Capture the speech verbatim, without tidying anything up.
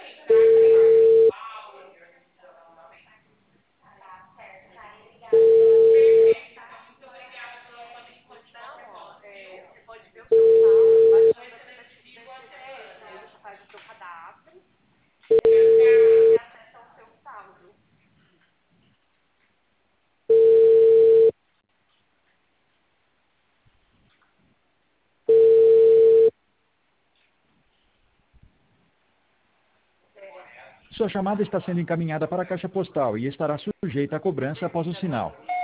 Sua chamada está sendo encaminhada para a caixa postal e estará sujeita a cobrança após o sinal.